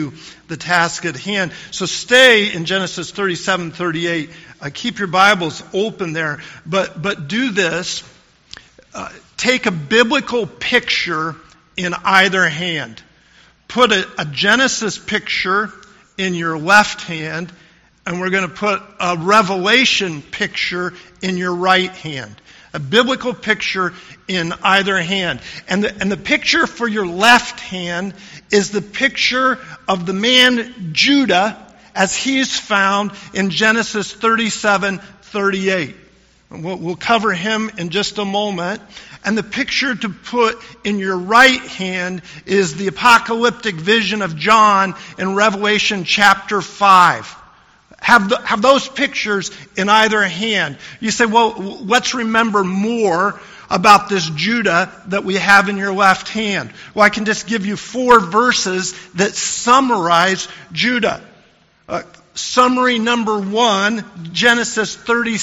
the task at hand. So stay in Genesis 37:38. Keep your Bibles open there. But do this. Take a biblical picture in either hand. Put a Genesis picture in your left hand, and we're going to put a Revelation picture in your right hand. A biblical picture in either hand. And the picture for your left hand is the picture of the man Judah as he's found in Genesis 37:38. We'll cover him in just a moment. And the picture to put in your right hand is the apocalyptic vision of John in Revelation chapter 5. Have those pictures in either hand. You say, well, let's remember more about this Judah that we have in your left hand. Well, I can just give you 4 verses that summarize Judah. Summary number 1, Genesis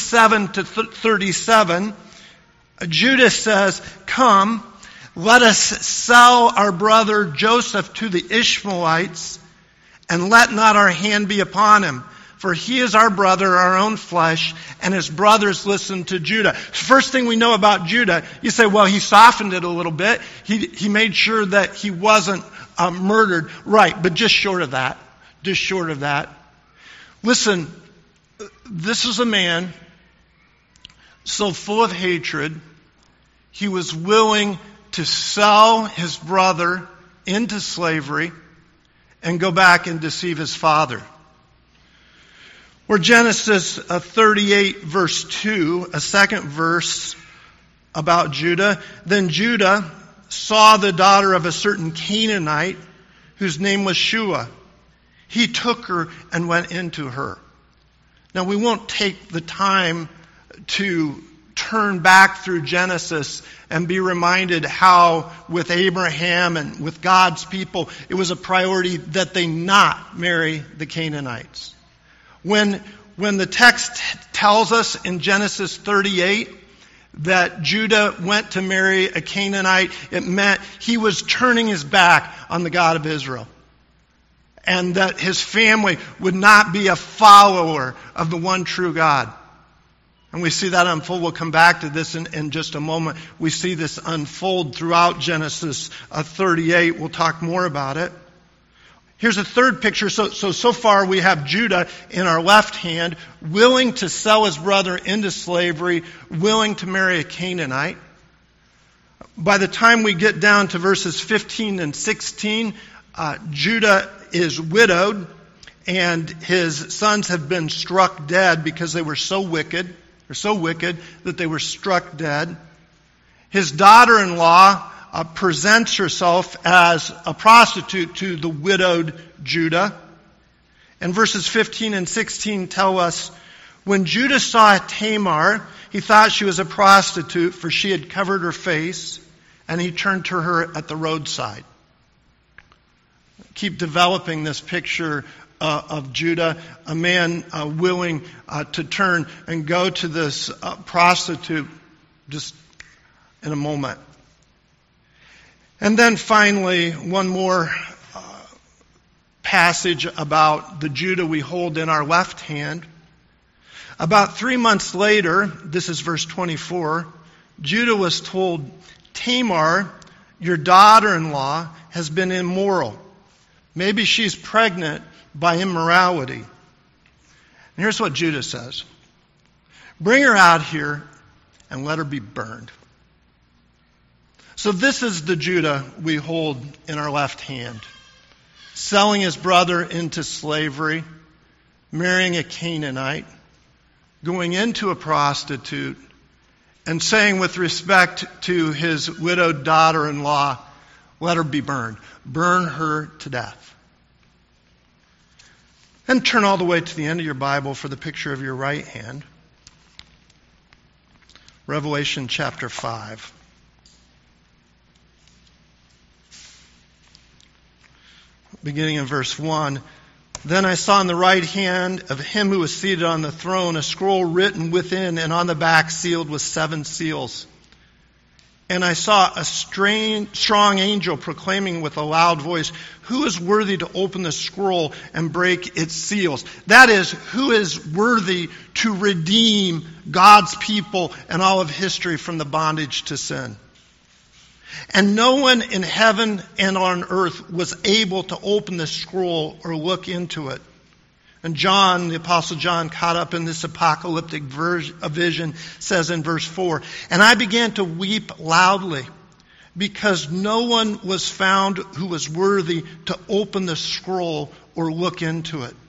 37:37. Judah says, "Come, let us sell our brother Joseph to the Ishmaelites, and let not our hand be upon him. For he is our brother, our own flesh, and his brothers listen to Judah." First thing we know about Judah, you say, well, he softened it a little bit. He made sure that he wasn't murdered. Right, but just short of that. Just short of that. Listen, this is a man so full of hatred, he was willing to sell his brother into slavery and go back and deceive his father. Or Genesis 38 verse 2, a second verse about Judah. Then Judah saw the daughter of a certain Canaanite whose name was Shua. He took her and went into her. Now we won't take the time to turn back through Genesis and be reminded how with Abraham and with God's people, it was a priority that they not marry the Canaanites. When the text tells us in Genesis 38 that Judah went to marry a Canaanite, it meant he was turning his back on the God of Israel. And that his family would not be a follower of the one true God. And we see that unfold. We'll come back to this in just a moment. We see this unfold throughout Genesis 38. We'll talk more about it. Here's a third picture. So far we have Judah in our left hand, willing to sell his brother into slavery, willing to marry a Canaanite. By the time we get down to verses 15 and 16, Judah is widowed, and his sons have been struck dead because they were so wicked. They're so wicked that they were struck dead. His daughter-in-law presents herself as a prostitute to the widowed Judah. And verses 15 and 16 tell us, when Judah saw Tamar, he thought she was a prostitute, for she had covered her face, and he turned to her at the roadside. Keep developing this picture of Judah, a man willing to turn and go to this prostitute just in a moment. And then finally, one more passage about the Judah we hold in our left hand. About 3 months later, this is verse 24, Judah was told, "Tamar, your daughter-in-law, has been immoral. Maybe she's pregnant by immorality." And here's what Judah says. "Bring her out here and let her be burned." So this is the Judah we hold in our left hand. Selling his brother into slavery, marrying a Canaanite, going into a prostitute, and saying with respect to his widowed daughter-in-law, let her be burned. Burn her to death. And turn all the way to the end of your Bible for the picture of your right hand. Revelation chapter 5. Beginning in verse 1. Then I saw in the right hand of him who was seated on the throne a scroll written within and on the back sealed with 7 seals. And I saw a strong angel proclaiming with a loud voice, "Who is worthy to open the scroll and break its seals?" That is, who is worthy to redeem God's people and all of history from the bondage to sin? And no one in heaven and on earth was able to open the scroll or look into it. And John, the Apostle John, caught up in this apocalyptic vision, says in verse 4, "And I began to weep loudly, because no one was found who was worthy to open the scroll or look into it.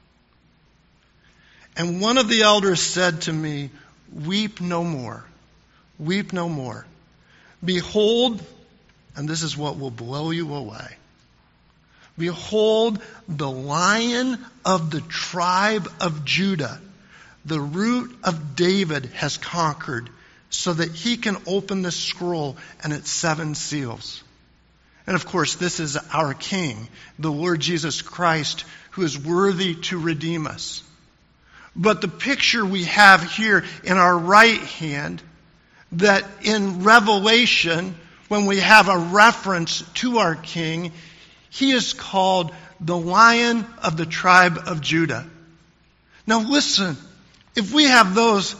And one of the elders said to me, 'Weep no more. Weep no more. Behold,'" and this is what will blow you away, "Behold, the Lion of the tribe of Judah, the Root of David, has conquered, so that he can open the scroll and its 7 seals." And of course, this is our King, the Lord Jesus Christ, who is worthy to redeem us. But the picture we have here in our right hand, that in Revelation, when we have a reference to our King, he is called the Lion of the tribe of Judah. Now listen, if we have those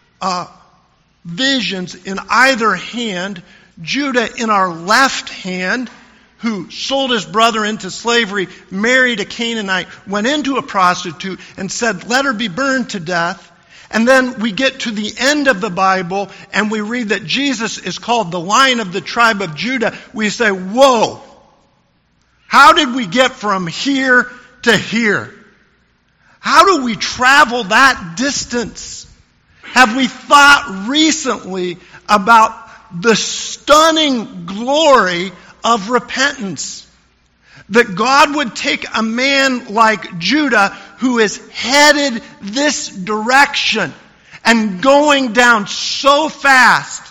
visions in either hand, Judah in our left hand, who sold his brother into slavery, married a Canaanite, went into a prostitute, and said, "Let her be burned to death." And then we get to the end of the Bible, and we read that Jesus is called the Lion of the tribe of Judah. We say, whoa! How did we get from here to here? How do we travel that distance? Have we thought recently about the stunning glory of repentance? That God would take a man like Judah, who is headed this direction and going down so fast,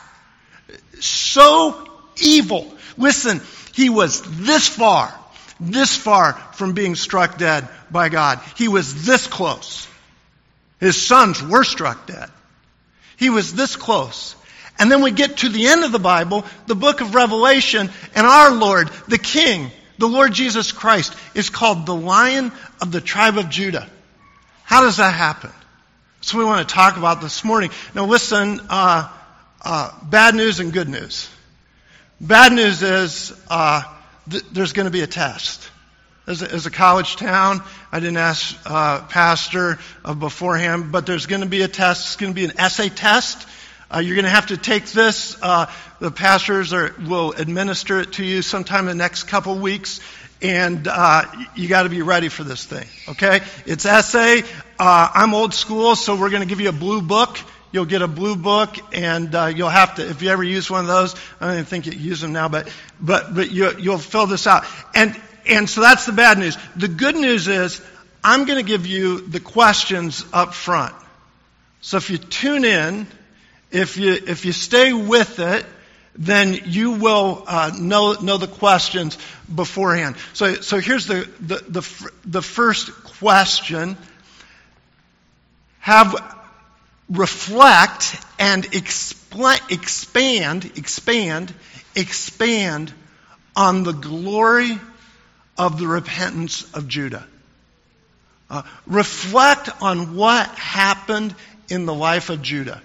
so evil. Listen, he was this far from being struck dead by God. He was this close. His sons were struck dead. He was this close. And then we get to the end of the Bible, the book of Revelation, and our Lord, the King, the Lord Jesus Christ, is called the Lion of the tribe of Judah. How does that happen? That's what we want to talk about this morning. Now listen, bad news and good news. Bad news is there's going to be a test. As a college town, I didn't ask pastor beforehand, but there's going to be a test. It's going to be an essay test. You're going to have to take this. The pastors will administer it to you sometime in the next couple weeks, and you got to be ready for this thing. Okay? It's essay. I'm old school, so we're going to give you a blue book. You'll get a blue book, and you'll have to, if you ever use one of those, I don't even think you use them now, but you'll fill this out. And so that's the bad news. The good news is I'm going to give you the questions up front. So if you tune in, if you stay with it, then you will know the questions beforehand. So here's the first question. Reflect and expand on the glory of the repentance of Judah. Reflect on what happened in the life of Judah.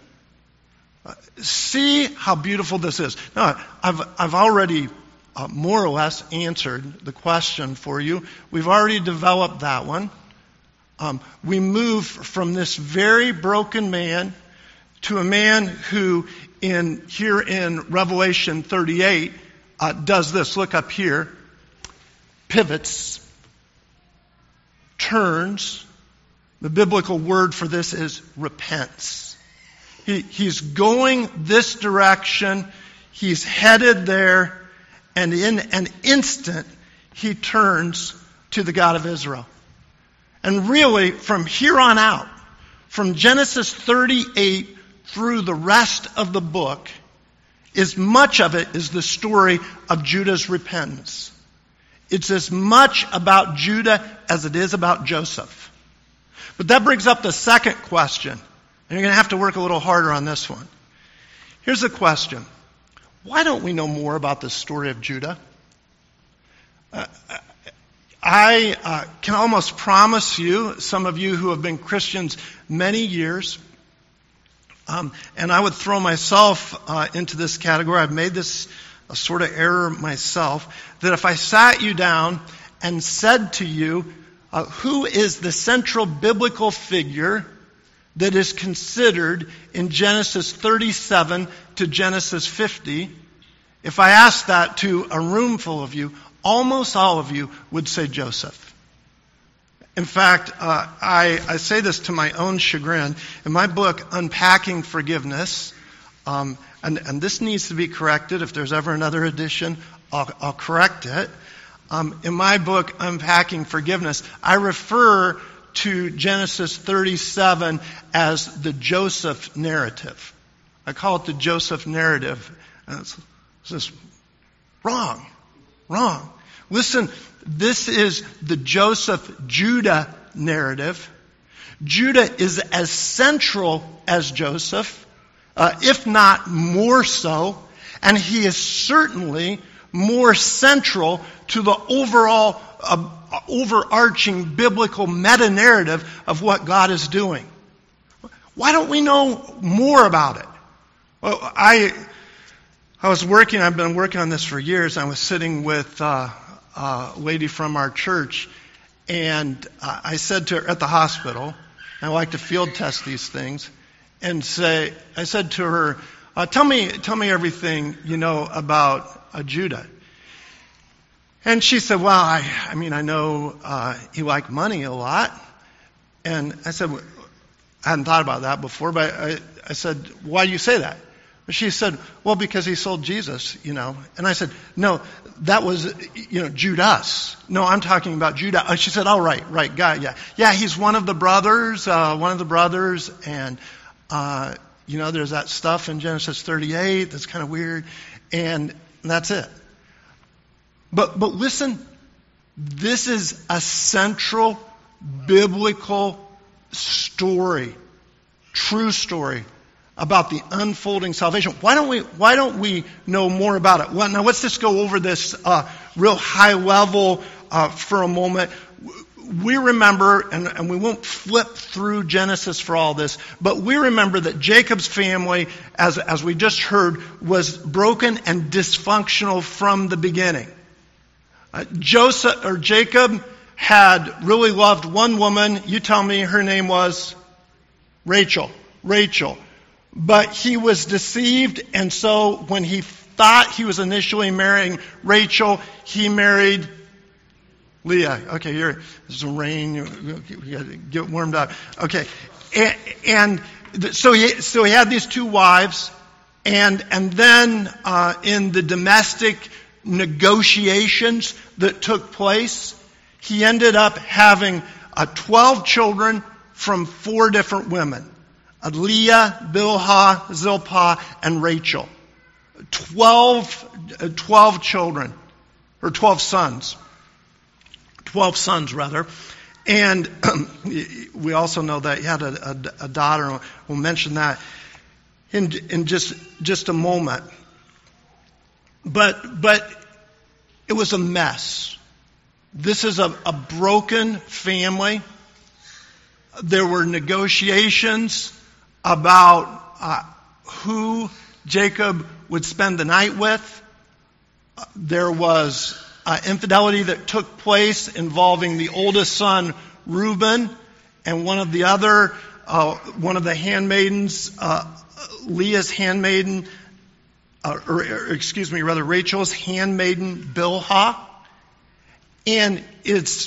See how beautiful this is. Now, I've already more or less answered the question for you. We've already developed that one. We move from this very broken man to a man who, here in Revelation 38, does this. Look up here. Pivots, turns. The biblical word for this is repents. He's going this direction. He's headed there. And in an instant, he turns to the God of Israel. And really, from here on out, from Genesis 38 through the rest of the book, much of it is the story of Judah's repentance. It's as much about Judah as it is about Joseph. But that brings up the second question. And you're going to have to work a little harder on this one. Here's the question. why don't we know more about the story of Judah? I can almost promise you, some of you who have been Christians many years, and I would throw myself into this category. I've made this a sort of error myself, that if I sat you down and said to you, who is the central biblical figure that is considered in Genesis 37 to Genesis 50, if I asked that to a room full of you, almost all of you would say Joseph. In fact, I say this to my own chagrin. In my book, Unpacking Forgiveness, and this needs to be corrected. If there's ever another edition, I'll correct it. In my book, Unpacking Forgiveness, I refer to Genesis 37 as the Joseph narrative. I call it the Joseph narrative. And it's just wrong. Listen, this is the Joseph-Judah narrative. Judah is as central as Joseph, if not more so, and he is certainly more central to the overall overarching biblical meta-narrative of what God is doing. Why don't we know more about it? Well, I was working, I've been working on this for years. I was sitting with a lady from our church, and I said to her at the hospital, I like to field test these things, and I said to her, tell me everything you know about Judah. And she said, well, I know he liked money a lot. And I said, I hadn't thought about that before, but I said, why do you say that? She said, well, because he sold Jesus, And I said, no, that was, Judas. No, I'm talking about Judah. She said, oh, right, guy, yeah. Yeah, he's one of the brothers, and, there's that stuff in Genesis 38 that's kind of weird, and that's it. But listen, this is a central biblical story, true story, about the unfolding salvation. Why don't we know more about it? Well, now let's just go over this real high level for a moment. We remember, and we won't flip through Genesis for all this, but we remember that Jacob's family, as we just heard, was broken and dysfunctional from the beginning. Jacob had really loved one woman. You tell me her name was Rachel. But he was deceived, and so when he thought he was initially marrying Rachel, he married Leah. Okay, there's some rain. You got to get warmed up. Okay, and so he had these two wives, and then in the domestic negotiations that took place, he ended up having 12 children from 4 different women. Leah, Bilhah, Zilpah, and Rachel. 12 children, or 12 sons. 12 sons, rather. And we also know that he had a daughter. We'll mention that in just a moment. But it was a mess. This is a broken family. There were negotiations about who Jacob would spend the night with. There was infidelity that took place involving the oldest son, Reuben, and one of the handmaidens, Leah's handmaiden, Rachel's handmaiden, Bilhah. And it's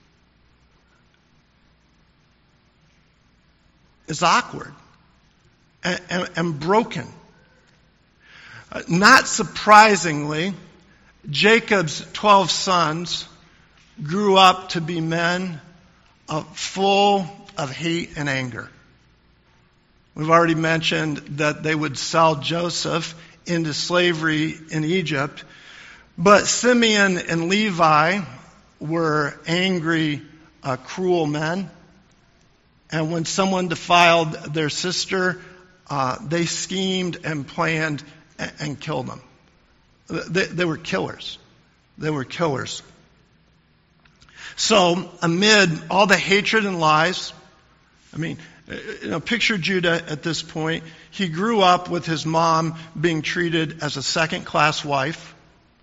awkward and broken. Not surprisingly, Jacob's 12 sons grew up to be men full of hate and anger. We've already mentioned that they would sell Joseph into slavery in Egypt, but Simeon and Levi were angry, cruel men. And when someone defiled their sister, they schemed and planned and killed them. They were killers. They were killers. So amid all the hatred and lies, picture Judah at this point. He grew up with his mom being treated as a second-class wife.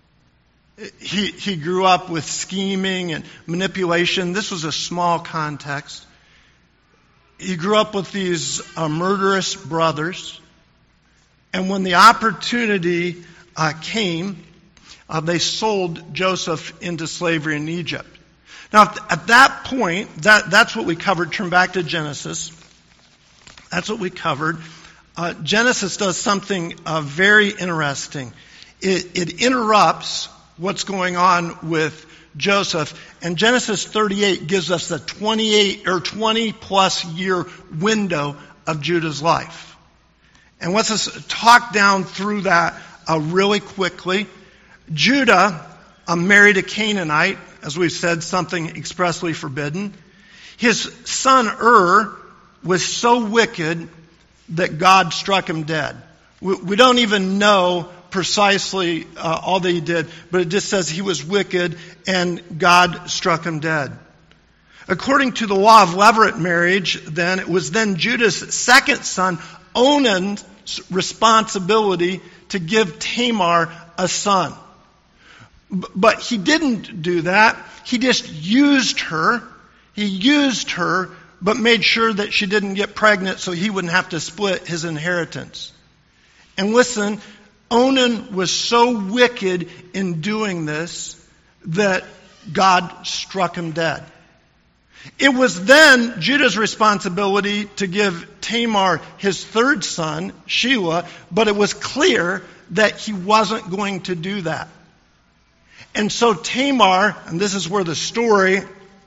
He grew up with scheming and manipulation. This was a small context. He grew up with these murderous brothers. And when the opportunity came, they sold Joseph into slavery in Egypt. Now, at that point, that's what we covered. Turn back to Genesis. That's what we covered. Genesis does something very interesting. It interrupts what's going on with Joseph. And Genesis 38 gives us the 20 plus year window of Judah's life. And let's just talk down through that really quickly. Judah married a Canaanite, as we've said, something expressly forbidden. His son was so wicked that God struck him dead. We don't even know precisely all that he did, but it just says he was wicked and God struck him dead. According to the law of levirate marriage, then, it was then Judah's second son, Onan's responsibility to give Tamar a son. But he didn't do that. He just used her. He used her, but made sure that she didn't get pregnant so he wouldn't have to split his inheritance. And listen, Onan was so wicked in doing this that God struck him dead. It was then Judah's responsibility to give Tamar his third son, Shelah, but it was clear that he wasn't going to do that. And so Tamar, and this is where the story,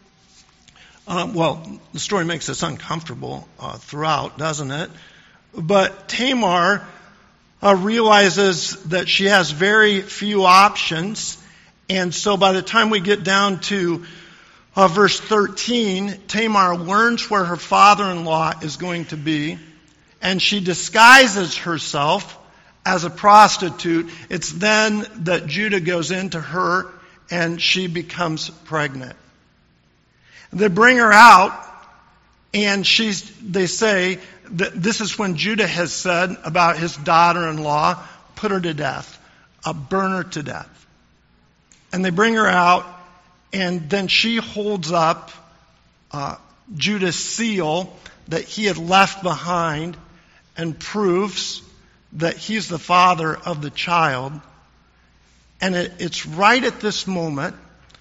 the story makes us uncomfortable throughout, doesn't it? But Tamar realizes that she has very few options. And so by the time we get down to verse 13, Tamar learns where her father-in-law is going to be, and she disguises herself as a prostitute. It's then that Judah goes into her and she becomes pregnant. They bring her out, and they say that this is when Judah has said about his daughter-in-law, put her to death, burn her to death. And they bring her out, and then she holds up Judah's seal that he had left behind and proves that he's the father of the child. And it's right at this moment,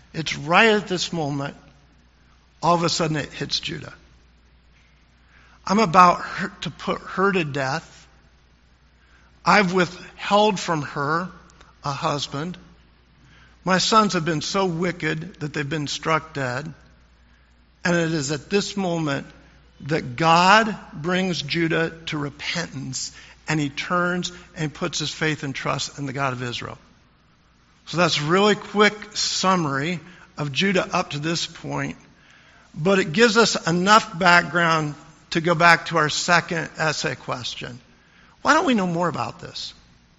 all of a sudden it hits Judah. I'm about to put her to death. I've withheld from her a husband. My sons have been so wicked that they've been struck dead. And it is at this moment that God brings Judah to repentance, and he turns and puts his faith and trust in the God of Israel. So that's a really quick summary of Judah up to this point. But it gives us enough background to go back to our second essay question. Why don't we know more about this?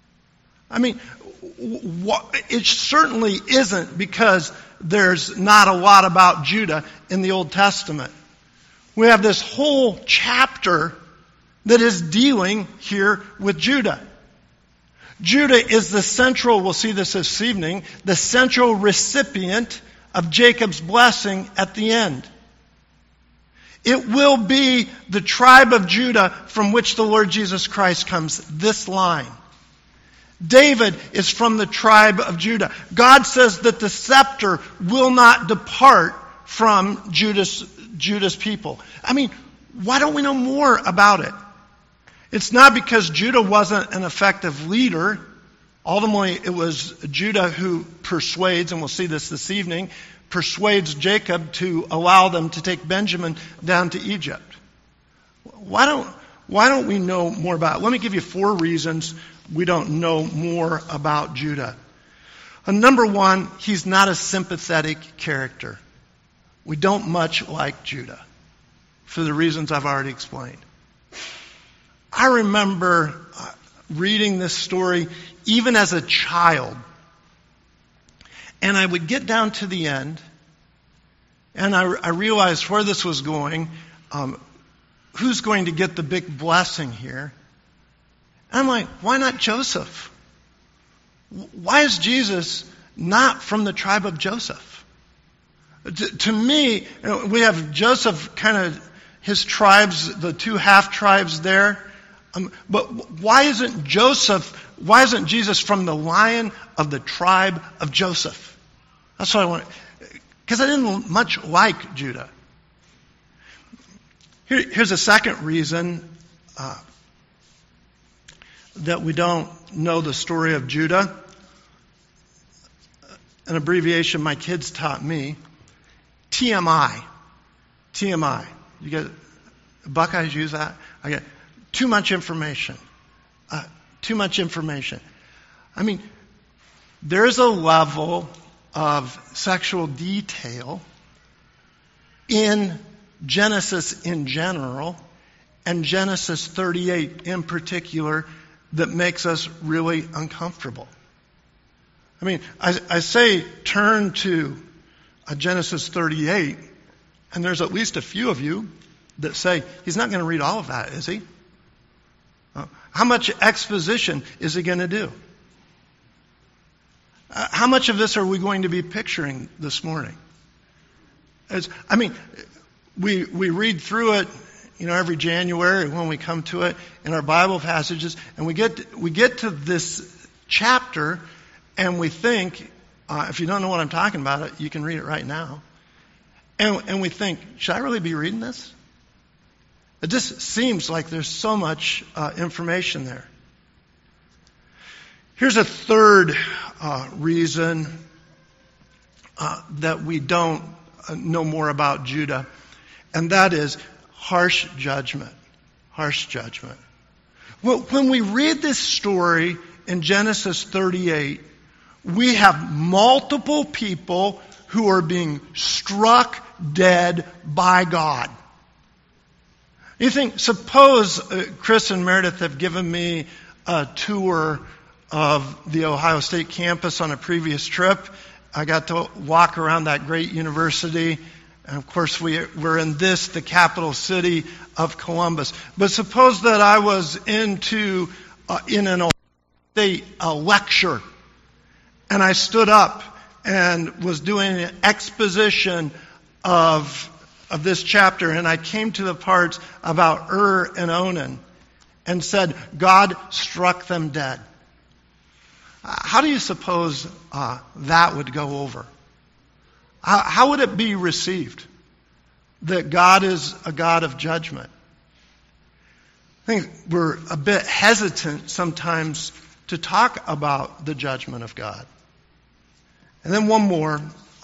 It certainly isn't because there's not a lot about Judah in the Old Testament. We have this whole chapter that is dealing here with Judah. Judah is the central, we'll see this evening, the central recipient of Jacob's blessing at the end. It will be the tribe of Judah from which the Lord Jesus Christ comes, this line. David is from the tribe of Judah. God says that the scepter will not depart from Judah's people. Why don't we know more about it? It's not because Judah wasn't an effective leader. Ultimately, it was Judah who persuades, and we'll see this evening, persuades Jacob to allow them to take Benjamin down to Egypt. Why don't we know more about it? Let me give you 4 reasons we don't know more about Judah. Number 1, he's not a sympathetic character. We don't much like Judah for the reasons I've already explained. I remember reading this story even as a child. And I would get down to the end, and I realized where this was going. Who's going to get the big blessing here? And I'm like, why not Joseph? Why is Jesus not from the tribe of Joseph? To me, we have Joseph kind of, his tribes, the two half-tribes there. But why isn't Jesus from the line of the tribe of Joseph? That's what I want. Because I didn't much like Judah. Here's a second reason that we don't know the story of Judah. An abbreviation my kids taught me. TMI. TMI. You get Buckeyes use that? I get too much information. Too much information. I mean, there's a level of sexual detail in Genesis in general, and Genesis 38 in particular, that makes us really uncomfortable. I mean, I say turn to Genesis 38, and there's at least a few of you that say, he's not going to read all of that, is he? How much exposition is he going to do? How much of this are we going to be picturing this morning? We read through it, every January when we come to it in our Bible passages, and we get to this chapter, and we think, if you don't know what I'm talking about, you can read it right now. And we think, should I really be reading this? It just seems like there's so much information there. Here's a third reason that we don't know more about Judah, and that is harsh judgment. Harsh judgment. Well, when we read this story in Genesis 38, we have multiple people who are being struck dead by God. You think, suppose Chris and Meredith have given me a tour of the Ohio State campus on a previous trip. I got to walk around that great university. And of course, we're in the capital city of Columbus. But suppose that I was in an Ohio State lecture, and I stood up and was doing an exposition of this chapter, and I came to the parts about and Onan and said, God struck them dead. How do you suppose that would go over? How would it be received? That God is a God of judgment. I think we're a bit hesitant sometimes to talk about the judgment of God. And then one more.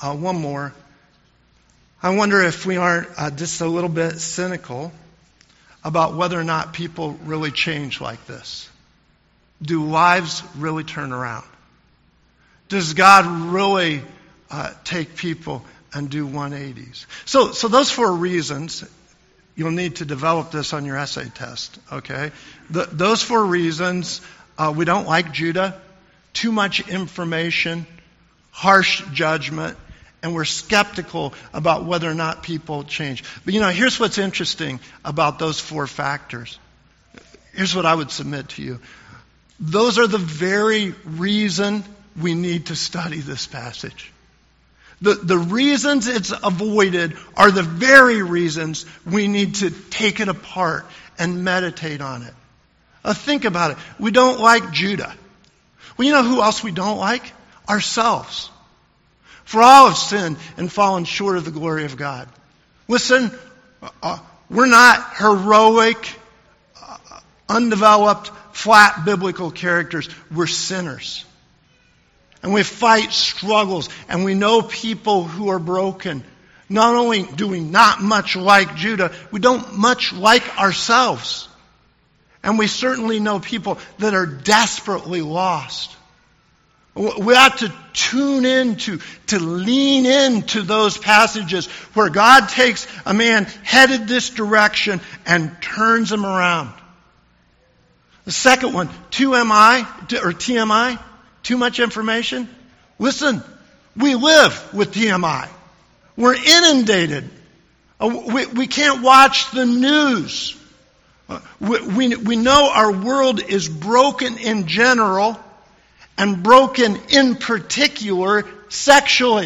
I wonder if we aren't just a little bit cynical about whether or not people really change like this. Do lives really turn around? Does God really take people and do 180s? So those 4 reasons, you'll need to develop this on your essay test, okay? Those 4 reasons, we don't like Judah, too much information, harsh judgment, and we're skeptical about whether or not people change. But here's what's interesting about those 4 factors. Here's what I would submit to you. Those are the very reason we need to study this passage. The reasons it's avoided are the very reasons we need to take it apart and meditate on it. Think about it. We don't like Judah. Well, you know who else we don't like? Ourselves. For all have sinned and fallen short of the glory of God. Listen, we're not heroic, undeveloped, flat biblical characters. We're sinners. And we fight struggles, and we know people who are broken. Not only do we not much like Judah, we don't much like ourselves. And we certainly know people that are desperately lost. We ought to tune into, to lean into those passages where God takes a man headed this direction and turns him around. The second one, 2MI or TMI, too much information. Listen, we live with TMI. We're inundated. We can't watch the news. We know our world is broken in general and broken in particular sexually.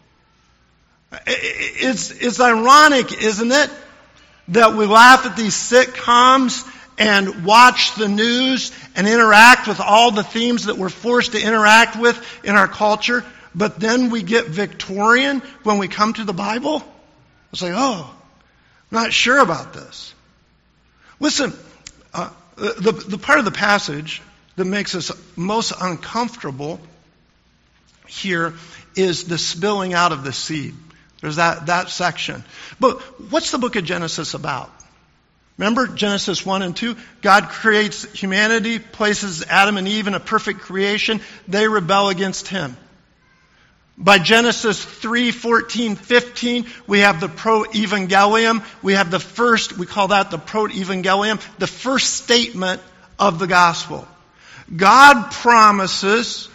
It's ironic, isn't it, that we laugh at these sitcoms and watch the news and interact with all the themes that we're forced to interact with in our culture, but then we get Victorian when we come to the Bible? It's like, oh, I'm not sure about this. Listen, the part of the passage that makes us most uncomfortable here is the spilling out of the seed. There's that section. But what's the book of Genesis about? Remember Genesis 1 and 2? God creates humanity, places Adam and Eve in a perfect creation. They rebel against Him. By Genesis 3, 14, 15, we have the proevangelium. We have the first, we call that the proevangelium, the first statement of the gospel. God promises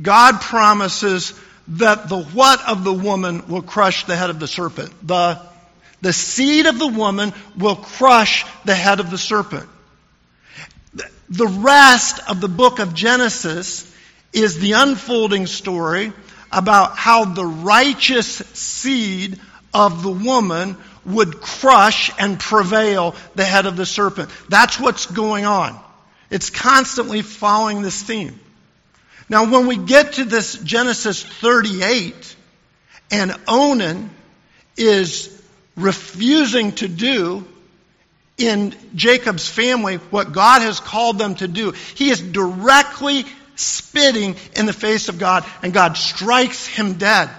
that the what of the woman will crush the head of the serpent. The seed of the woman will crush the head of the serpent. The rest of the book of Genesis is the unfolding story about how the righteous seed of the woman would crush and prevail the head of the serpent. That's what's going on. It's constantly following this theme. Now, when we get to this Genesis 38, and Onan is refusing to do in Jacob's family what God has called them to do, he is directly spitting in the face of God, and God strikes him dead.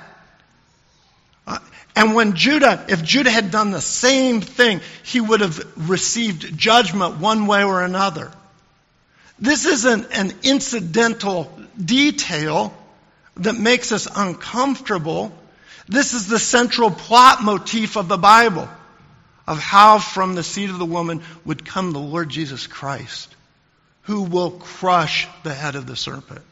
And when if Judah had done the same thing, he would have received judgment one way or another. This isn't an incidental detail that makes us uncomfortable. This is the central plot motif of the Bible, of how from the seed of the woman would come the Lord Jesus Christ, who will crush the head of the serpent.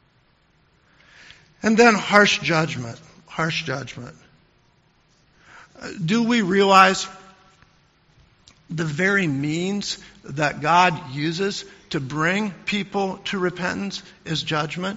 And then harsh judgment. Harsh judgment. Do we realize the very means that God uses to bring people to repentance is judgment?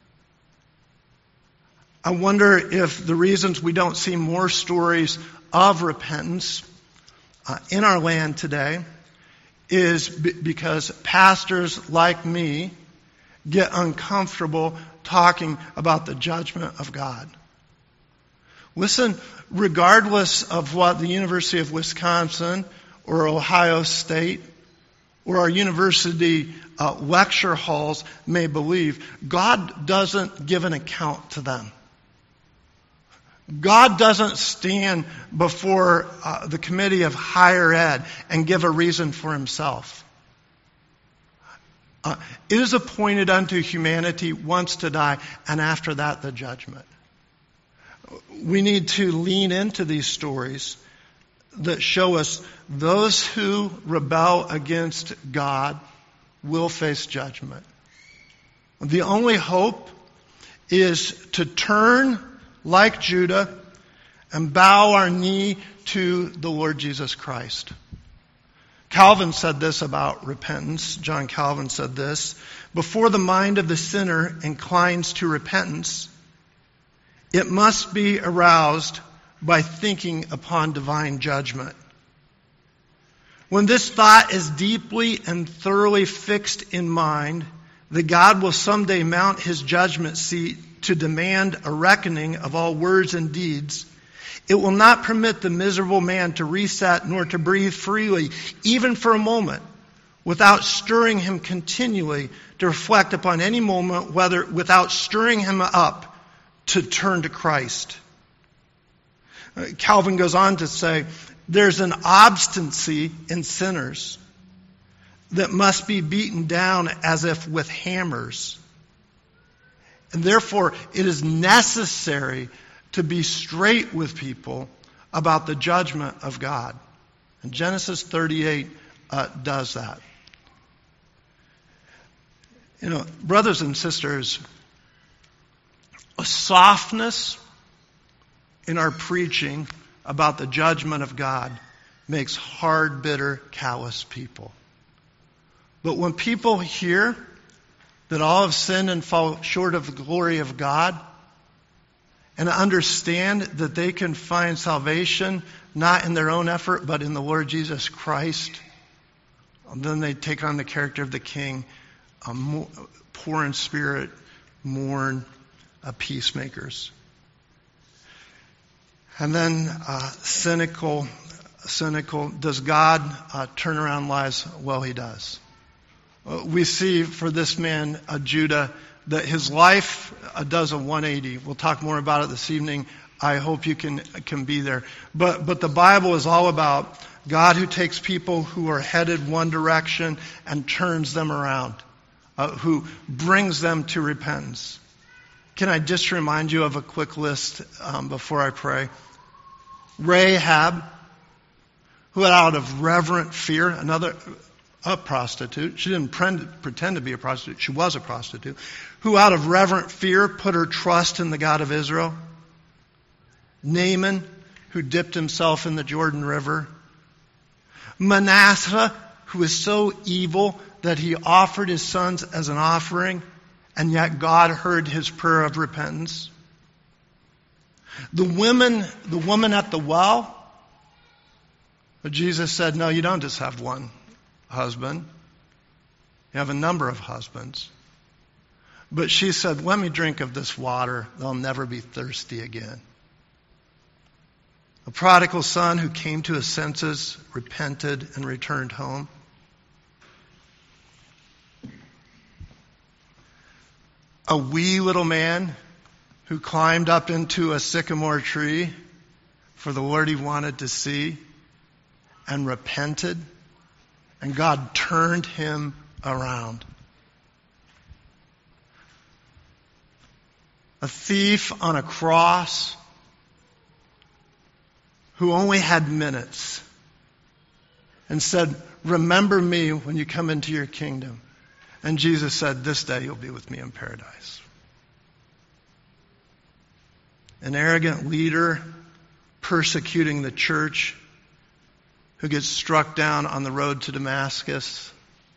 I wonder if the reasons we don't see more stories of repentance in our land today is because pastors like me get uncomfortable talking about the judgment of God. Listen, regardless of what the University of Wisconsin or Ohio State or our university lecture halls may believe, God doesn't give an account to them. God doesn't stand before the committee of higher ed and give a reason for himself. It is appointed unto humanity once to die, and after that the judgment. We need to lean into these stories that show us those who rebel against God will face judgment. The only hope is to turn like Judah and bow our knee to the Lord Jesus Christ. Calvin said this about repentance. John Calvin said this: before the mind of the sinner inclines to repentance, it must be aroused by thinking upon divine judgment. When this thought is deeply and thoroughly fixed in mind, that God will someday mount his judgment seat to demand a reckoning of all words and deeds, it will not permit the miserable man to reset nor to breathe freely, even for a moment, without stirring him continually to reflect upon any moment, without stirring him up to turn to Christ. Calvin goes on to say, there's an obstinacy in sinners that must be beaten down as if with hammers. And therefore, it is necessary to be straight with people about the judgment of God. And Genesis 38 does that. Brothers and sisters, a softness in our preaching about the judgment of God makes hard, bitter, callous people. But when people hear that all have sinned and fall short of the glory of God, and understand that they can find salvation not in their own effort, but in the Lord Jesus Christ, then they take on the character of the King, poor in spirit, mourn, peacemakers. And then cynical. Does God turn around lives? Well, He does. We see for this man, Judah, that his life does a 180. We'll talk more about it this evening. I hope you can be there. But the Bible is all about God who takes people who are headed one direction and turns them around, who brings them to repentance. Can I just remind you of a quick list before I pray? Rahab, who out of reverent fear, a prostitute. She didn't pretend to be a prostitute. She was a prostitute. Who out of reverent fear put her trust in the God of Israel. Naaman, who dipped himself in the Jordan River. Manasseh, who was so evil that he offered his sons as an offering, and yet God heard his prayer of repentance. The woman at the well, but Jesus said, no, you don't just have one husband. You have a number of husbands. But she said, let me drink of this water. They'll never be thirsty again. A prodigal son who came to his senses, repented, and returned home. A wee little man who climbed up into a sycamore tree for the Lord he wanted to see and repented. And God turned him around. A thief on a cross who only had minutes and said, remember me when you come into your kingdom. And Jesus said, this day you'll be with me in paradise. An arrogant leader persecuting the church who gets struck down on the road to Damascus.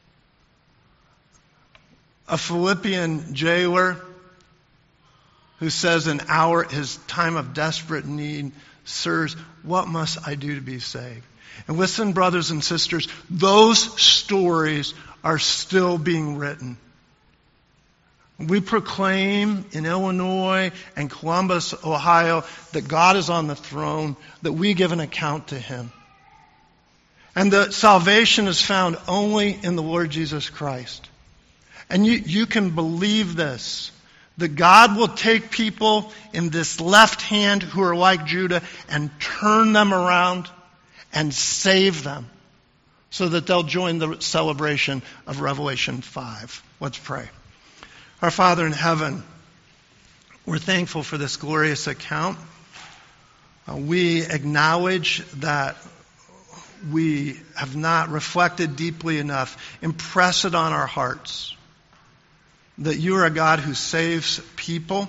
A Philippian jailer who says in his time of desperate need, sirs, what must I do to be saved? And listen, brothers and sisters, those stories are still being written. We proclaim in Illinois and Columbus, Ohio, that God is on the throne, that we give an account to Him. And that salvation is found only in the Lord Jesus Christ. And you can believe this, that God will take people in this left hand who are like Judah and turn them around and save them so that they'll join the celebration of Revelation 5. Let's pray. Our Father in heaven, we're thankful for this glorious account. We acknowledge that we have not reflected deeply enough. Impress it on our hearts that you are a God who saves people.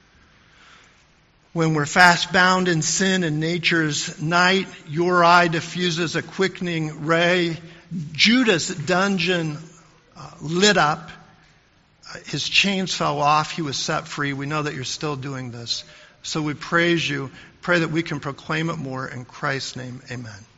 When we're fast bound in sin and nature's night, your eye diffuses a quickening ray. Judah's dungeon lit up. His chains fell off. He was set free. We know that you're still doing this. So we praise you. Pray that we can proclaim it more. In Christ's name, amen.